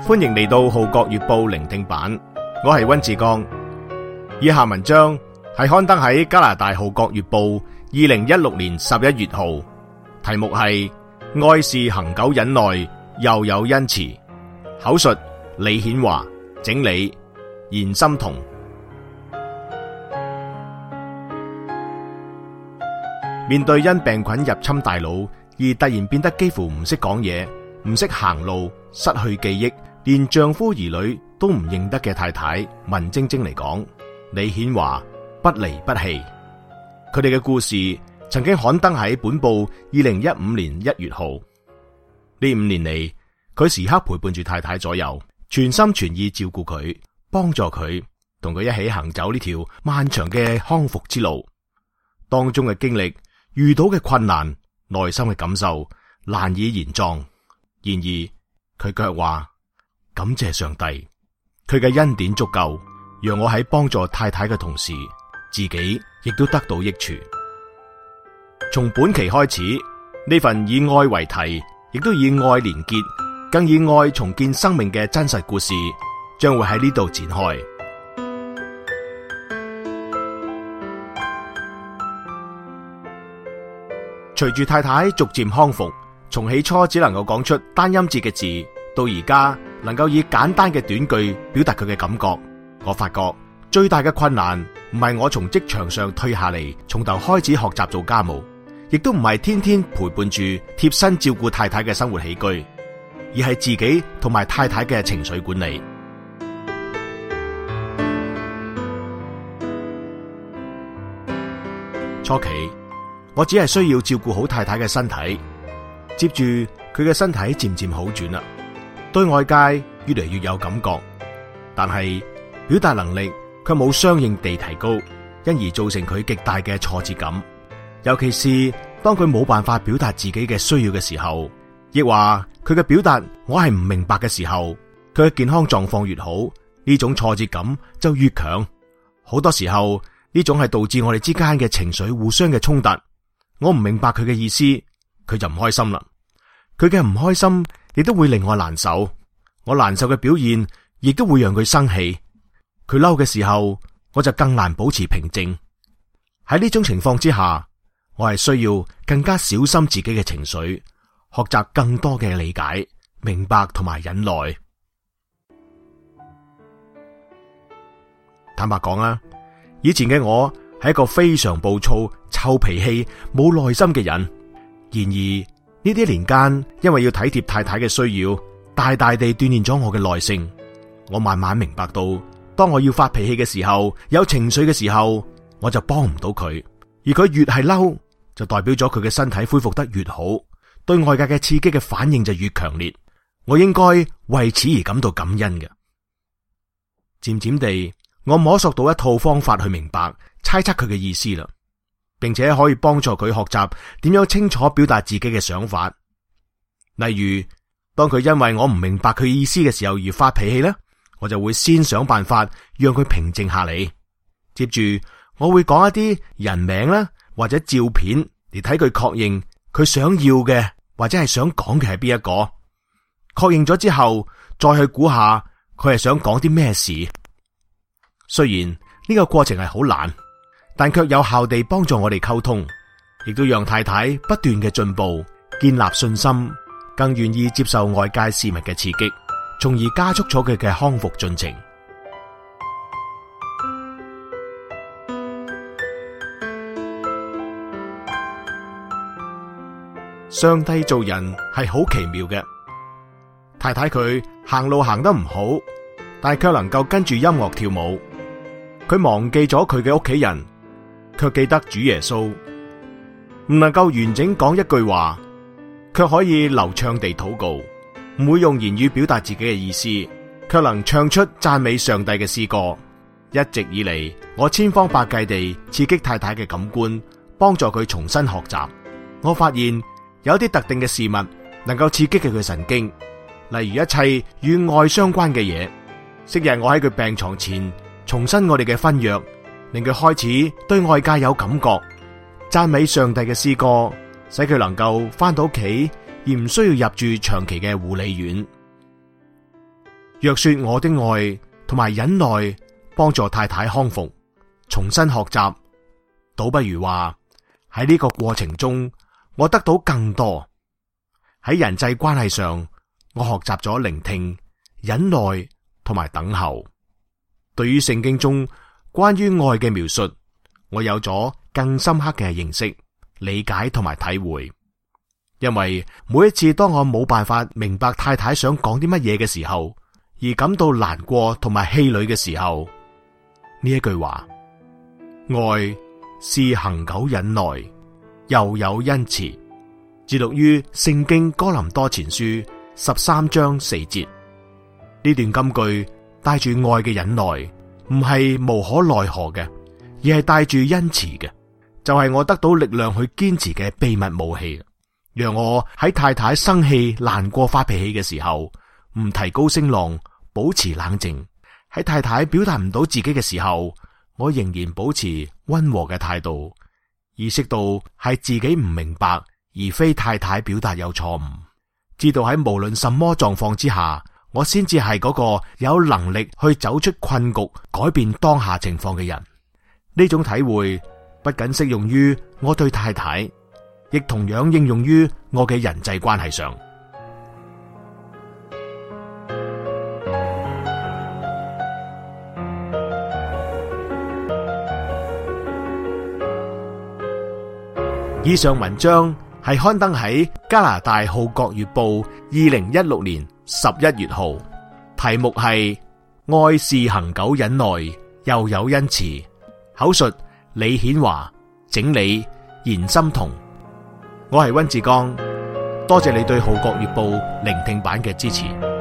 歡迎嚟到《號角月報》聆聽版，我係溫志剛。以下文章係刊登喺加拿大《號角月報》2016年11月號，題目係愛是恆久忍耐，又有恩慈。口述李顯華，整理嚴心彤。面對因病菌入侵大腦而突然變得幾乎唔識講嘢、唔識行路、失去記憶，連丈夫兒女都唔認得嘅太太文晶晶嚟講，李顯華不離不棄。佢哋嘅故事曾經刊登喺本報2015年1月號。呢5年嚟，佢時刻陪伴住太太左右，全心全意照顧佢，幫助佢，同佢一起行走呢條漫長嘅康復之路。當中嘅經歷、遇到嘅困難、內心嘅感受難以言狀。然而佢卻話感謝上帝，佢嘅恩典足夠，讓我喺幫助太太嘅同時，自己亦都得到益處。從本期開始，呢份以愛為題，亦都以愛連結，更以愛重建生命嘅真實故事，將會喺呢度展開。隨住太太逐漸康復，從起初只能夠講出單音節嘅字，到而家能夠以簡單嘅短句表達佢嘅感覺。我發覺最大嘅困難唔係我從職場上退下嚟，從頭開始學習做家務，亦都唔係天天陪伴住貼身照顧太太嘅生活起居，而係自己同埋太太嘅情緒管理。初期我只係需要照顧好太太嘅身體，接住佢嘅身體漸漸好轉啦，對外界越嚟越有感覺，但係表達能力卻冇相應地提高，因而造成佢極大嘅挫折感。尤其是當佢冇辦法表達自己嘅需要嘅時候，亦話佢嘅表達我係唔明白嘅時候，佢嘅健康狀況越好，呢種挫折感就越強。好多時候呢種係導致我哋之間嘅情緒互相嘅衝突。我唔明白佢嘅意思，佢就唔開心啦。佢嘅唔開心亦都會令我難受，我難受嘅表現亦都會讓佢生氣。佢嬲嘅時候，我就更難保持平靜。喺呢種情況之下，我係需要更加小心自己嘅情緒，學習更多嘅理解、明白同埋忍耐。坦白講啊，以前嘅我係一個非常暴躁、臭脾氣、冇耐心嘅人。然而呢啲年間，因為要體貼太太嘅需要，大大地鍛煉咗我嘅耐性。我慢慢明白到，當我要發脾氣嘅時候，有情緒嘅時候，我就幫唔到佢，而佢越係嬲，就代表咗佢嘅身體恢復得越好，對外界嘅刺激嘅反應就越強烈。我應該為此而感到感恩嘅。漸漸地，我摸索到一套方法去明白、猜測佢嘅意思啦，並且可以幫助佢學習點樣清楚表達自己嘅想法。例如，當佢因為我唔明白佢意思嘅時候而發脾氣呢，我就會先想辦法讓佢平靜下嚟。接住我會講一啲人名啦，或者照片嚟睇佢確認佢想要嘅或者係想講嘅係邊一個。確認咗之後，再去估下佢係想講啲咩事。雖然呢個過程係好難，但卻有效地幫助我哋溝通，亦都讓太太不斷嘅進步，建立信心，更願意接受外界事物嘅刺激，從而加速咗佢嘅康復進程。上帝做人係好奇妙嘅，太太佢行路行得唔好，但係卻能夠跟住音樂跳舞。佢忘記咗佢嘅屋企人，卻記得主耶穌。唔能夠完整講一句話，卻可以流暢地禱告，唔會用言語表達自己嘅意思，卻能唱出讚美上帝嘅詩歌。一直以嚟，我千方百計地刺激太太嘅感官，幫助佢重新學習。我發現有啲特定嘅事物能夠刺激佢嘅神經，例如一切與愛相關嘅嘢。昔日我喺佢病床前重申我哋嘅婚約，令佢開始對外界有感覺。讚美上帝嘅詩歌，使佢能夠翻到屋企，而唔需要入住長期嘅護理院。 若說我的愛同埋忍耐幫助太太康復、重新學習，倒不如話喺呢個過程中，我得到更多。喺人際關係上，我學習咗聆聽、忍耐同埋等候。對於聖經中關於愛嘅描述，我有咗更深刻嘅認識、理解同埋體會。因為每一次當我冇辦法明白太太想講啲乜嘢嘅時候，而感到難過同埋氣餒嘅時候，呢一句話，愛是恒久忍耐，又有恩慈，節錄於聖經哥林多前書13章4節。呢段金句帶住愛嘅忍耐，唔係無可奈何嘅，而係帶住恩慈嘅，就係我得到力量去堅持嘅秘密武器，讓我喺太太生氣、難過、發脾氣嘅時候，唔提高聲浪，保持冷靜；喺太太表達唔到自己嘅時候，我仍然保持溫和嘅態度，意識到係自己唔明白，而非太太表達有錯誤。知道喺無論什麼狀況之下，我先至係嗰個有能力去走出困局、改變當下情況嘅人。呢種體會不僅適用於我對太太，亦同樣應用於我嘅人際關係上。以上文章係刊登喺加拿大《號角月報》2016年11月號，題目係愛是恒久忍耐，又有恩慈。口述李顯華，整理嚴心彤。我係溫志剛，多謝你對《號角月報》聆聽版嘅支持。